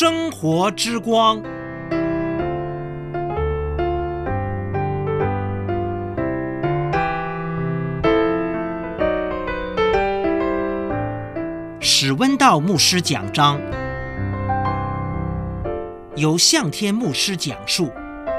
生活之光。史温道牧师讲章，由向天牧师讲述。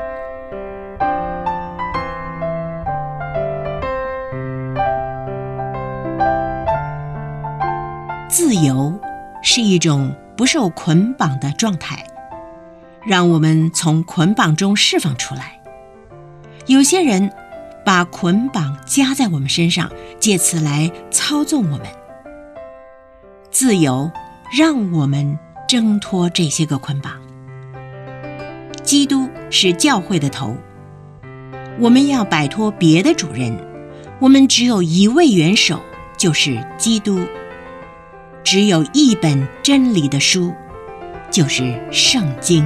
自由是一种不受捆绑的状态，让我们从捆绑中释放出来。有些人把捆绑加在我们身上，借此来操纵我们。自由让我们挣脱这些个捆绑。基督是教会的头，我们要摆脱别的主人，我们只有一位元首，就是基督。只有一本真理的书，就是圣经。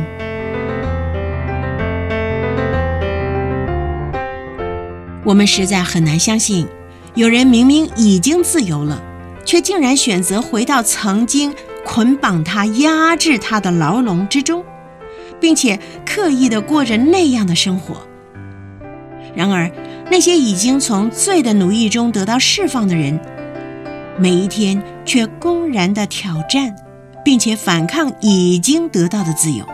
我们实在很难相信，有人明明已经自由了，却竟然选择回到曾经捆绑他、压制他的牢笼之中，并且刻意地过着那样的生活。然而，那些已经从罪的奴役中得到释放的人，每一天却公然地挑战，并且反抗已经得到的自由。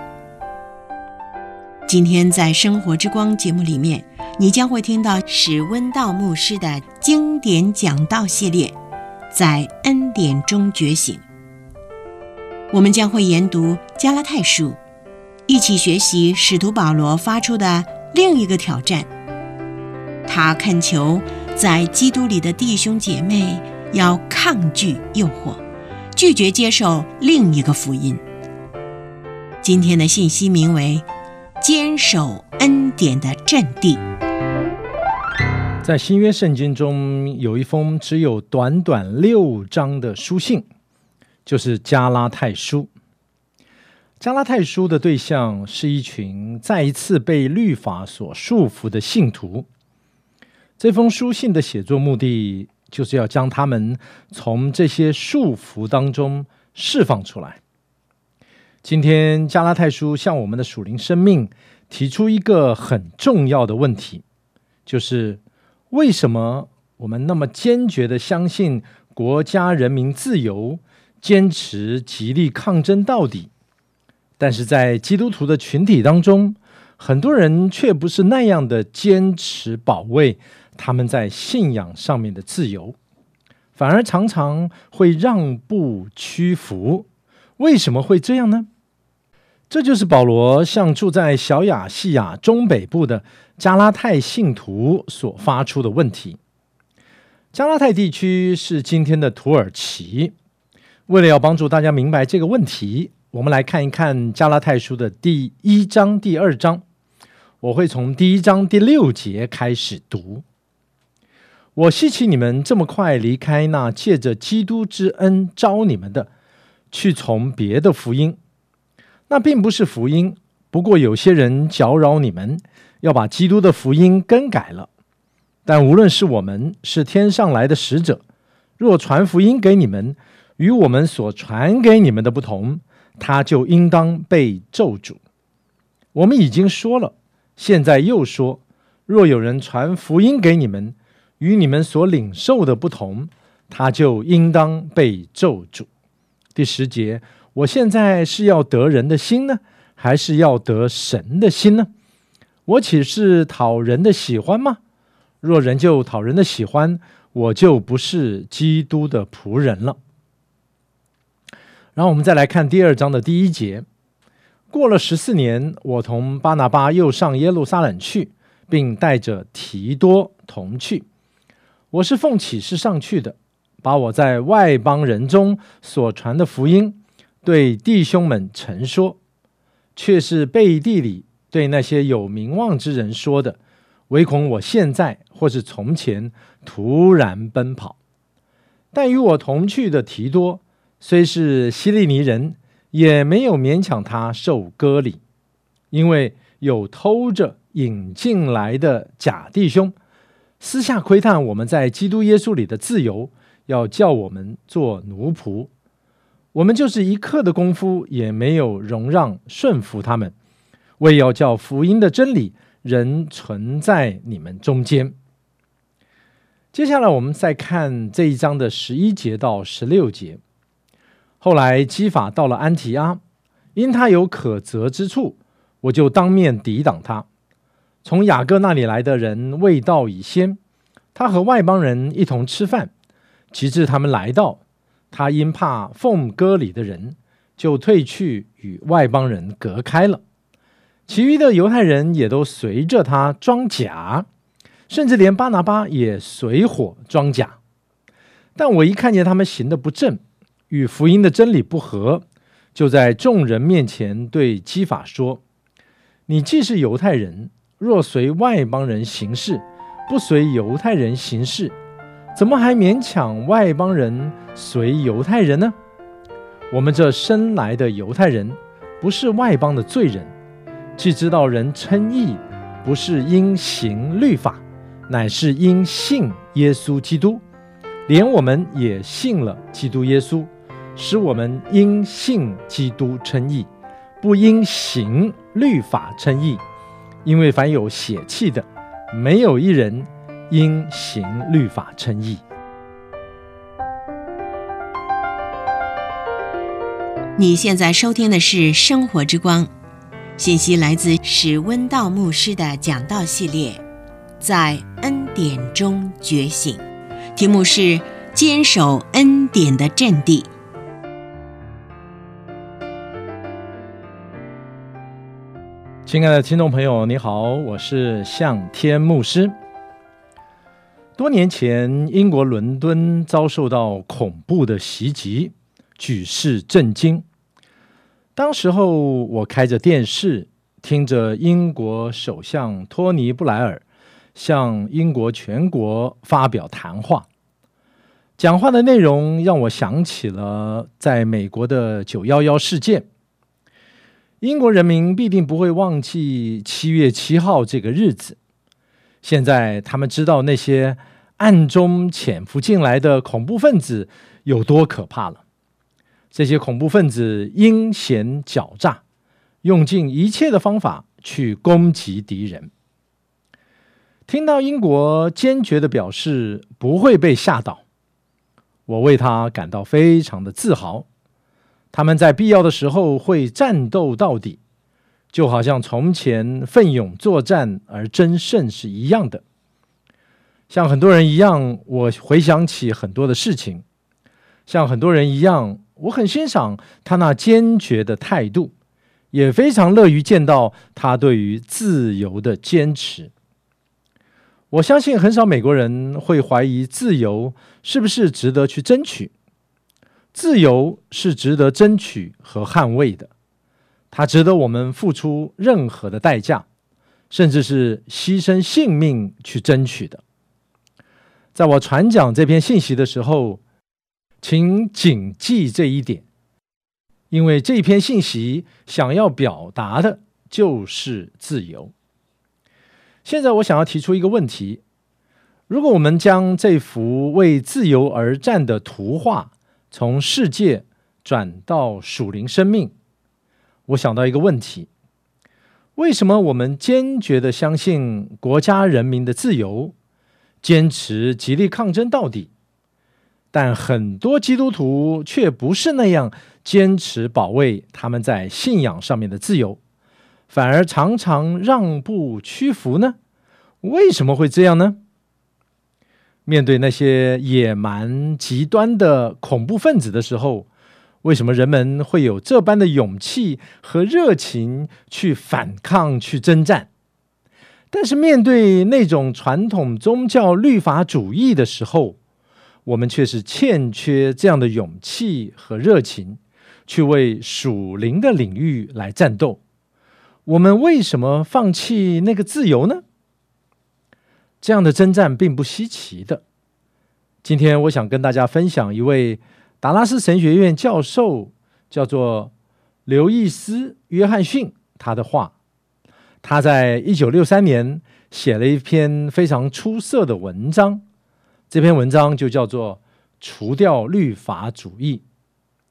今天在生活之光节目里面，你将会听到史温道牧师的经典讲道系列，在恩典中觉醒。我们将会研读加拉太书，一起学习使徒保罗发出的另一个挑战。他恳求在基督里的弟兄姐妹要抗拒诱惑，拒绝接受另一个福音。今天的信息名为坚守恩典的阵地。 在新约圣经中有一封只有短短6章的书信，就是加拉太书。加拉太书的对象是一群再一次被律法所束缚的信徒。这封书信的写作目的就是要将他们从这些束缚当中释放出来。今天加拉太书向我们的属灵生命提出一个很重要的问题，就是为什么我们那么坚决地相信国家人民自由，坚持极力抗争到底，但是在基督徒的群体当中，很多人却不是那样的坚持保卫他们在信仰上面的自由，反而常常会让步屈服。为什么会这样呢？这就是保罗向住在小亚细亚中北部的加拉太信徒所发出的问题。加拉太地区是今天的土耳其。为了要帮助大家明白这个问题，我们来看一看加拉太书的第1章、第2章。我会从第1章第6节开始读。我希奇你们这么快离开那借着基督之恩召你们的，去从别的福音。那并不是福音，不过有些人搅扰你们，要把基督的福音更改了。但无论是我们，是天上来的使者，若传福音给你们，与我们所传给你们的不同，他就应当被咒诅。我们已经说了，现在又说，若有人传福音给你们，与你们所领受的不同，他就应当被咒诅。第10节，我现在是要得人的心呢，还是要得神的心呢？我岂是讨人的喜欢吗？若人就讨人的喜欢，我就不是基督的仆人了。然后我们再来看第2章的第1节。过了14年，我同巴拿巴又上耶路撒冷去，并带着提多同去。我是奉启示上去的，把我在外邦人中所传的福音对弟兄们陈说，却是背地里对那些有名望之人说的，唯恐我现在或是从前突然奔跑。但与我同去的提多，虽是希利尼人，也没有勉强他受割礼，因为有偷着引进来的假弟兄，私下窥探我们在基督耶稣里的自由，要叫我们做奴仆。 我们就是一刻的功夫也没有容让顺服他们，为要叫福音的真理仍存在你们中间。接下来我们再看这一章的11节到16节。后来基法到了安提阿，因他有可责之处，我就当面抵挡他。从雅各那里来的人未到以先，他和外邦人一同吃饭，及至他们来到，他因怕奉割礼的人，就退去与外邦人隔开了。其余的犹太人也都随着他装甲，甚至连巴拿巴也随伙装甲。但我一看见他们行的不正，与福音的真理不合，就在众人面前对基法说：你既是犹太人，若随外邦人行事，不随犹太人行事，怎么还勉强外邦人随犹太人呢？我们这生来的犹太人，不是外邦的罪人，既知道人称义不是因行律法，乃是因信耶稣基督，连我们也信了基督耶稣，使我们因信基督称义，不因行律法称义。因为凡有血气的，没有一人因行律法称义。 你现在收听的是《生活之光》，信息来自史温道牧师的讲道系列，在恩典中觉醒，题目是坚守恩典的阵地。 亲爱的听众朋友，你好，我是向天牧师。多年前，英国伦敦遭受到恐怖的袭击，举世震惊。当时候，我开着电视，听着英国首相托尼·布莱尔向英国全国发表谈话。讲话的内容让我想起了在美国的911事件。英国人民必定不会忘记7月7号这个日子。现在他们知道那些暗中潜伏进来的恐怖分子有多可怕了。这些恐怖分子阴险狡诈，用尽一切的方法去攻击敌人。听到英国坚决地表示不会被吓倒，我为他感到非常的自豪。他们在必要的时候会战斗到底，就好像从前奋勇作战而争胜是一样的。像很多人一样，我回想起很多的事情。像很多人一样，我很欣赏他那坚决的态度，也非常乐于见到他对于自由的坚持。我相信很少美国人会怀疑自由是不是值得去争取。自由是值得争取和捍卫的，它值得我们付出任何的代价，甚至是牺牲性命去争取的。在我传讲这篇信息的时候，请谨记这一点，因为这篇信息想要表达的就是自由。现在我想要提出一个问题：如果我们将这幅为自由而战的图画从世界转到属灵生命，我想到一个问题：为什么我们坚决地相信国家人民的自由，坚持极力抗争到底，但很多基督徒却不是那样坚持保卫他们在信仰上面的自由，反而常常让步屈服呢？为什么会这样呢？面对那些野蛮极端的恐怖分子的时候，为什么人们会有这般的勇气和热情去反抗、去征战？但是面对那种传统宗教律法主义的时候，我们却是欠缺这样的勇气和热情，去为属灵的领域来战斗。我们为什么放弃那个自由呢？这样的征战并不稀奇的。今天我想跟大家分享一位达拉斯神学院教授，叫做刘易斯·约翰逊，他的话。他在1963年写了一篇非常出色的文章，这篇文章就叫做《除掉律法主义》。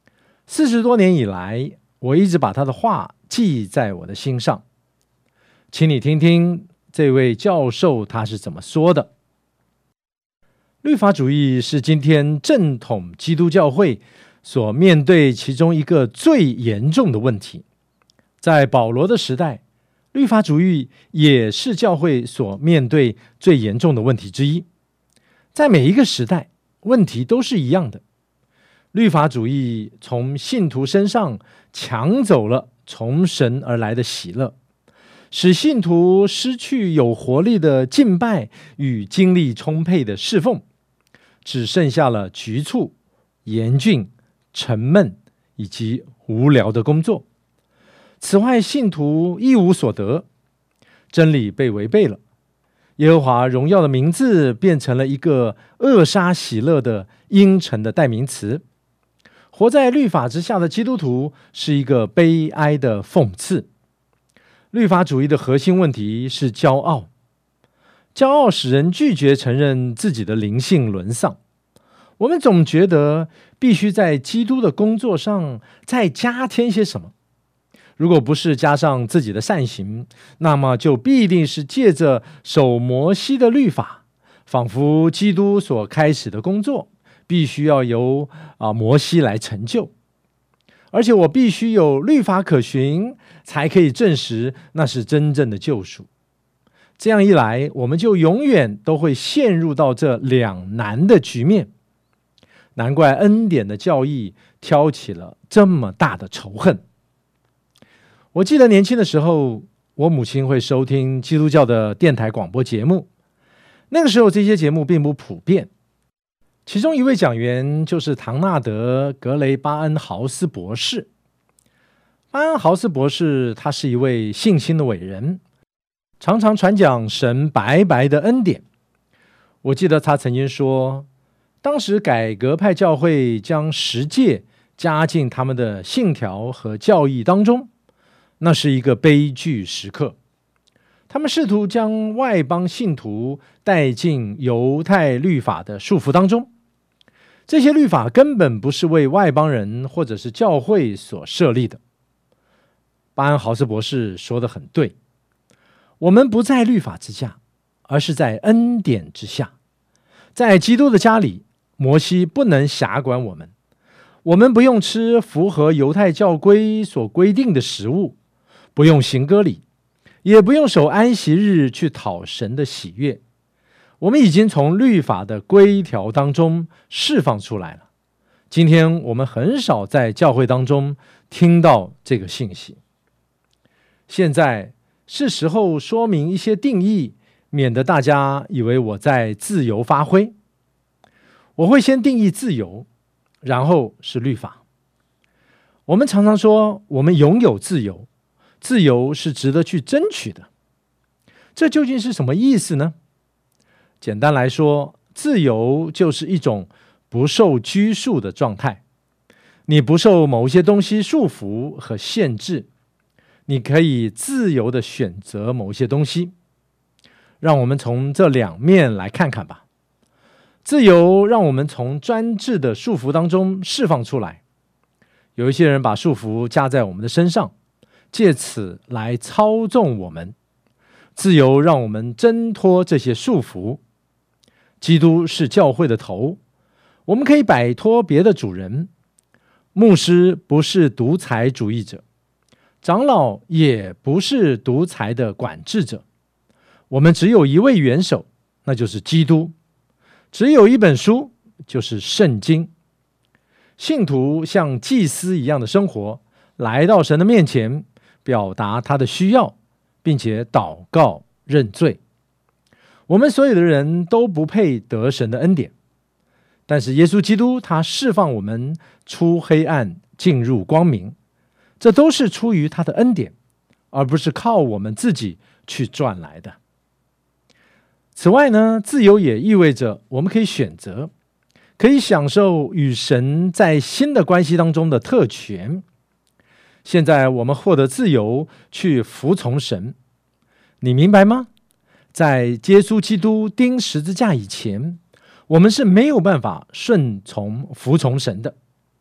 40多年以来，我一直把他的话记在我的心上。请你听听这位教授他是怎么说的。律法主义是今天正统基督教会所面对其中一个最严重的问题。在保罗的时代，律法主义也是教会所面对最严重的问题之一。在每一个时代，问题都是一样的。律法主义从信徒身上抢走了从神而来的喜乐，使信徒失去有活力的敬拜与精力充沛的侍奉，只剩下了局促、严峻、沉闷以及无聊的工作。此外，信徒一无所得，真理被违背了，耶和华荣耀的名字变成了一个扼杀喜乐的阴沉的代名词。活在律法之下的基督徒是一个悲哀的讽刺。律法主义的核心问题是骄傲，骄傲使人拒绝承认自己的灵性沦丧。我们总觉得必须在基督的工作上再加添些什么，如果不是加上自己的善行，那么就必定是借着守摩西的律法，仿佛基督所开始的工作必须要由摩西来成就，而且我必须有律法可循，才可以证实那是真正的救赎。这样一来，我们就永远都会陷入到这两难的局面。难怪恩典的教义挑起了这么大的仇恨。我记得年轻的时候，我母亲会收听基督教的电台广播节目，那个时候这些节目并不普遍。其中一位讲员就是唐纳德·格雷巴恩豪斯博士。巴恩豪斯博士他是一位信心的伟人，常常传讲神白白的恩典。我记得他曾经说，当时改革派教会将十诫加进他们的信条和教义当中，那是一个悲剧时刻。他们试图将外邦信徒带进犹太律法的束缚当中，这些律法根本不是为外邦人或者是教会所设立的。巴恩豪斯博士说得很对，我们不在律法之下，而是在恩典之下。在基督的家里，摩西不能辖管我们，我们不用吃符合犹太教规所规定的食物，不用行割礼，也不用守安息日去讨神的喜悦。我们已经从律法的规条当中释放出来了。今天我们很少在教会当中听到这个信息。现在是时候说明一些定义，免得大家以为我在自由发挥。我会先定义自由，然后是律法。我们常常说我们拥有自由，自由是值得去争取的。这究竟是什么意思呢？简单来说，自由就是一种不受拘束的状态。你不受某些东西束缚和限制，你可以自由地选择某些东西。让我们从这两面来看看吧。自由让我们从专制的束缚当中释放出来。有一些人把束缚加在我们的身上，借此来操纵我们。自由让我们挣脱这些束缚。基督是教会的头，我们可以摆脱别的主人。牧师不是独裁主义者，长老也不是独裁的管制者。我们只有一位元首，那就是基督。只有一本书，就是圣经。信徒像祭司一样的生活，来到神的面前，表达他的需要，并且祷告认罪。我们所有的人都不配得神的恩典，但是耶稣基督他释放我们出黑暗进入光明，这都是出于他的恩典，而不是靠我们自己去赚来的。此外呢，自由也意味着我们可以选择，可以享受与神在新的关系当中的特权。现在我们获得自由去服从神，你明白吗？在耶稣基督钉十字架以前，我们是没有办法顺从服从神的。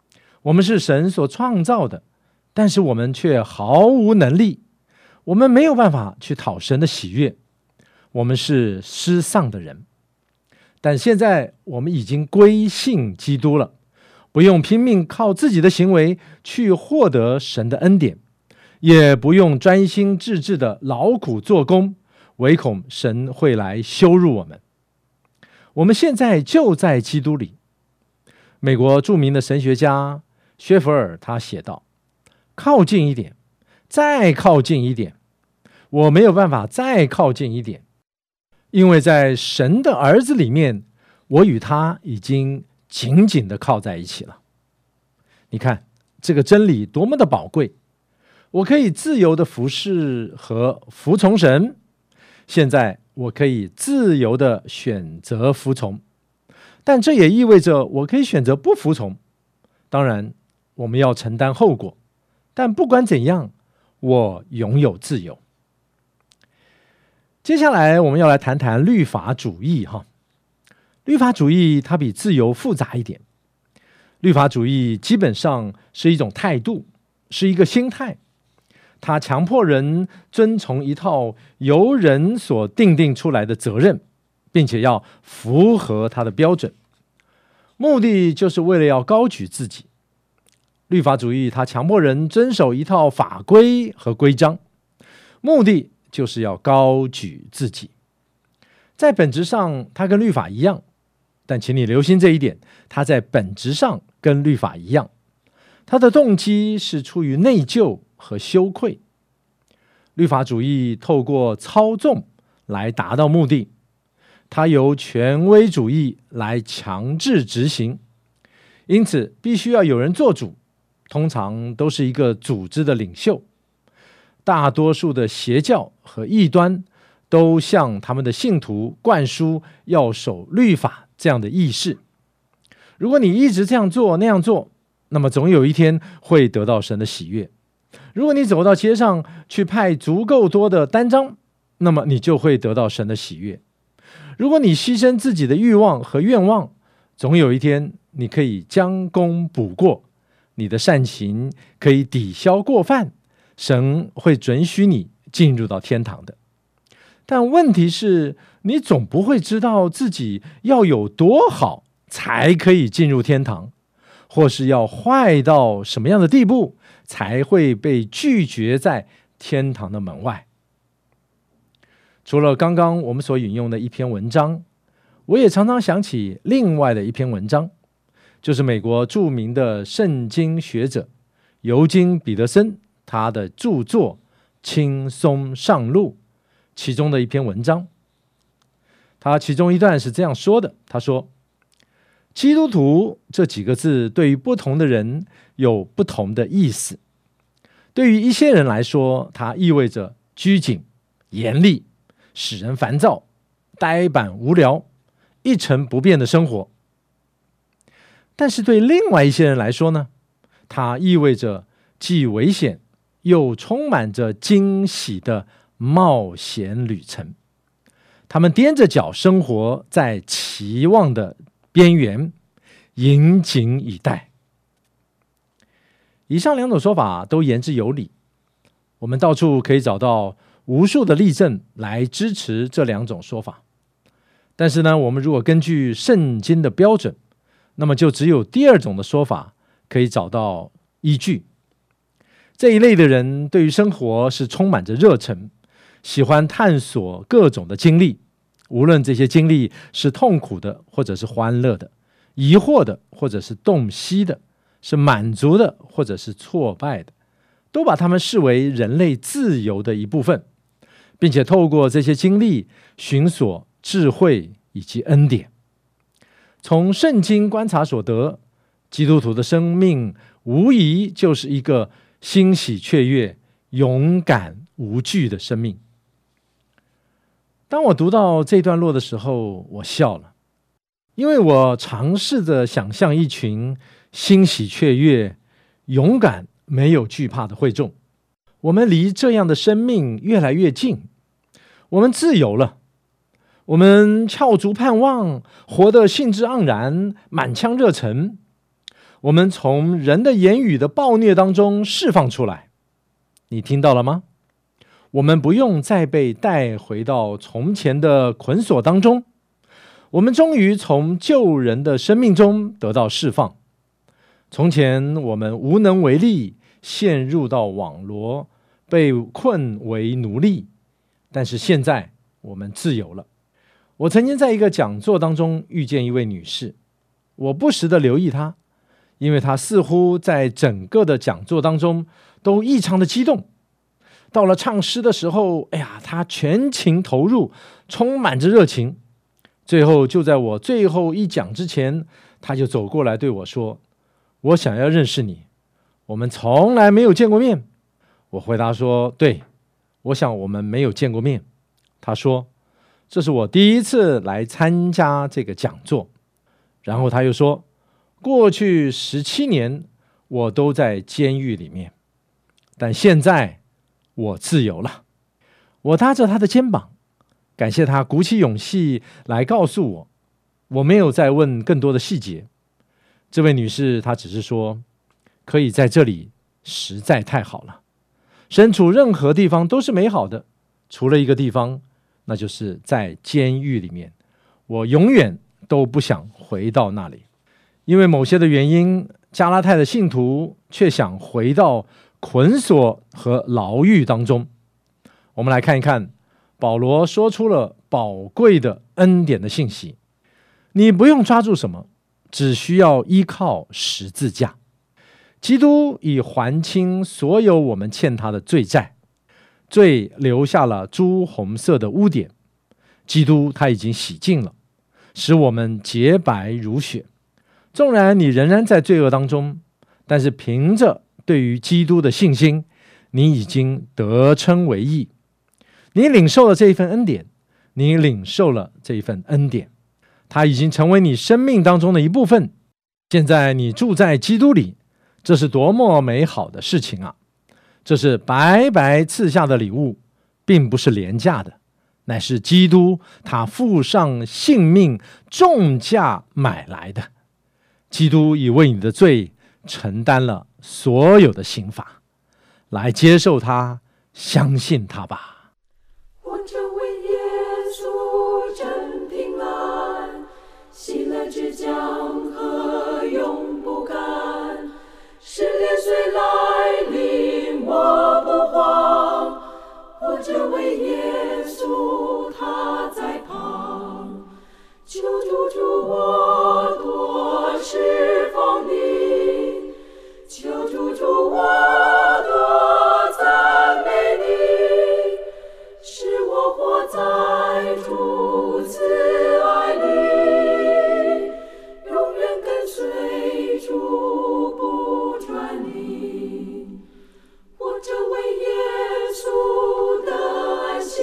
我们是神所创造的，但是我们却毫无能力，我们没有办法去讨神的喜悦，我们是失丧的人。但现在我们已经归信基督了，不用拼命靠自己的行为去获得神的恩典，也不用专心致志的劳苦做工，唯恐神会来羞辱我们。我们现在就在基督里。美国著名的神学家薛弗尔他写道：靠近一点，再靠近一点，我没有办法再靠近一点，因为在神的儿子里面，我与他已经紧紧地靠在一起了。你看这个真理多么的宝贵，我可以自由地服侍和服从神，现在我可以自由地选择服从，但这也意味着我可以选择不服从。当然我们要承担后果，但不管怎样，我拥有自由。接下来我们要来谈谈律法主义。律法主义它比自由复杂一点。律法主义基本上是一种态度，是一个心态，它强迫人遵从一套由人所定出来的责任，并且要符合它的标准，目的就是为了要高举自己。律法主义它强迫人遵守一套法规和规章，目的就是要高举自己。在本质上它跟律法一样，但请你留心这一点，它在本质上跟律法一样，它的动机是出于内疚和羞愧。律法主义透过操纵来达到目的，它由权威主义来强制执行，因此必须要有人做主，通常都是一个组织的领袖。大多数的邪教和异端都向他们的信徒灌输要守律法这样的意识。如果你一直这样做那样做，那么总有一天会得到神的喜悦。如果你走到街上去派足够多的单张，那么你就会得到神的喜悦。如果你牺牲自己的欲望和愿望，总有一天你可以将功补过，你的善行可以抵消过犯，神会准许你进入到天堂的。但问题是，你总不会知道自己要有多好才可以进入天堂，或是要坏到什么样的地步才会被拒绝在天堂的门外。除了刚刚我们所引用的一篇文章，我也常常想起另外的一篇文章，就是美国著名的圣经学者尤金·彼得森他的著作《轻松上路》其中的一篇文章。他其中一段是这样说的，他说：基督徒这几个字对于不同的人有不同的意思。对于一些人来说，它意味着拘谨、严厉、使人烦躁、呆板无聊、一成不变的生活。但是对另外一些人来说呢，它意味着既危险又充满着惊喜的冒险旅程。他们踮着脚生活在期望的边缘，引颈以待。以上两种说法都言之有理，我们到处可以找到无数的例证来支持这两种说法。但是呢，我们如果根据圣经的标准，那么就只有第二种的说法可以找到依据。这一类的人对于生活是充满着热忱，喜欢探索各种的经历，无论这些经历是痛苦的或者是欢乐的，疑惑的或者是洞悉的，是满足的或者是挫败的，都把他们视为人类自由的一部分，并且透过这些经历寻索智慧以及恩典。从圣经观察所得，基督徒的生命无疑就是一个欣喜雀跃、勇敢无惧的生命。当我读到这段落的时候，我笑了，因为我尝试着想象一群欣喜雀跃、勇敢、没有惧怕的会众。我们离这样的生命越来越近，我们自由了，我们翘足盼望，活得兴致盎然，满腔热忱。 我们从人的言语的暴虐当中释放出来。你听到了吗？我们不用再被带回到从前的捆锁当中，我们终于从旧人的生命中得到释放。从前我们无能为力，陷入到网罗，被困为奴隶，但是现在我们自由了。我曾经在一个讲座当中遇见一位女士，我不时地留意她，因为她似乎在整个的讲座当中都异常的激动。到了唱诗的时候，她全情投入，充满着热情。最后就在我最后一讲之前，她就走过来对我说，我想要认识你，我们从来没有见过面。我回答说，对，我想我们没有见过面。她说，这是我第一次来参加这个讲座。然后她又说，过去17年我都在监狱里面，但现在我自由了。我搭着她的肩膀，感谢她鼓起勇气来告诉我。我没有再问更多的细节。这位女士她只是说，可以在这里实在太好了，身处任何地方都是美好的，除了一个地方，那就是在监狱里面。我永远都不想回到那里。因为某些的原因，加拉太的信徒却想回到捆锁和牢狱当中。我们来看一看，保罗说出了宝贵的恩典的信息。你不用抓住什么，只需要依靠十字架。基督已还清所有我们欠他的罪债，罪留下了朱红色的污点，基督他已经洗净了，使我们洁白如雪。纵然你仍然在罪恶当中，但是凭着对于基督的信心，你已经得称为义。你领受了这一份恩典，你领受了这一份恩典，它已经成为你生命当中的一部分。现在你住在基督里，这是多么美好的事情啊！这是白白赐下的礼物，并不是廉价的，乃是基督他付上性命重价买来的。基督已为你的罪承担了所有的刑罚，来接受他，相信他吧。 我这为耶稣真平安，喜乐之江河永不干。试炼虽来临我不慌，我这为耶稣他在旁。求主助我多释放你，求主助我多赞美你，使我活在主慈爱里，永远跟随主不转离。我这为耶稣的安息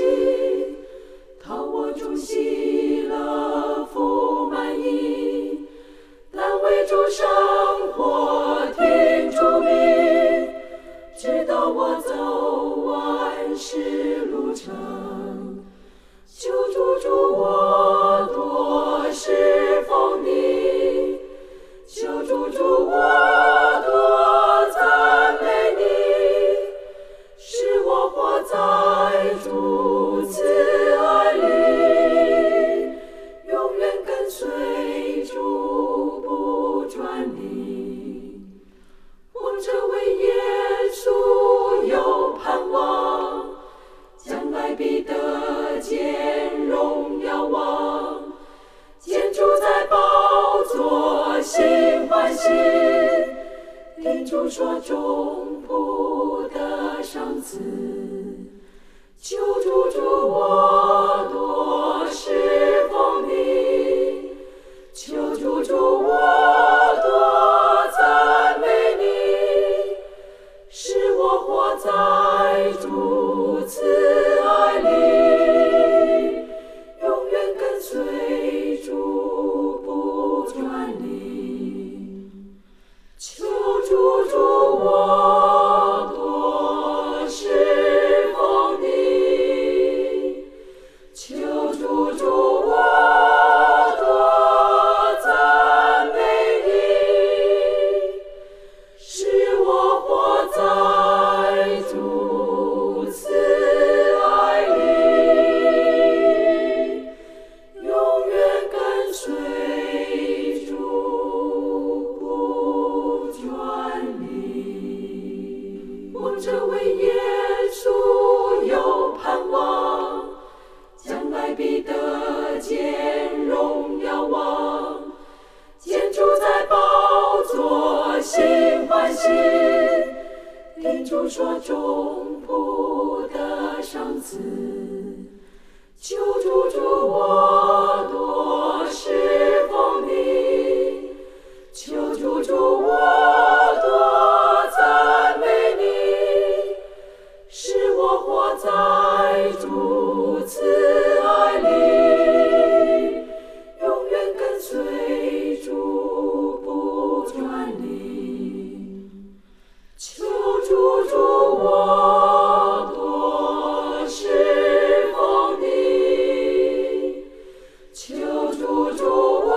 此。求主助我多侍奉你，求主助我多赞美你，使我活在主慈爱里，永远跟随主不转离。求主助我多侍奉你，求主助我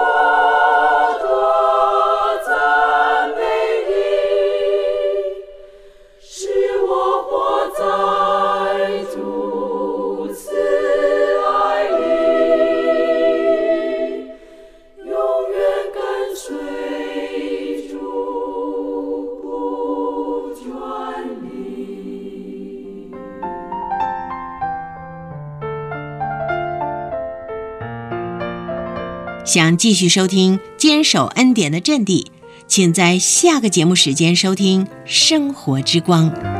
多赞美你，使我活在主慈爱里，永远跟随主不转离。 想继续收听坚守恩典的阵地，请在下个节目时间收听生活之光。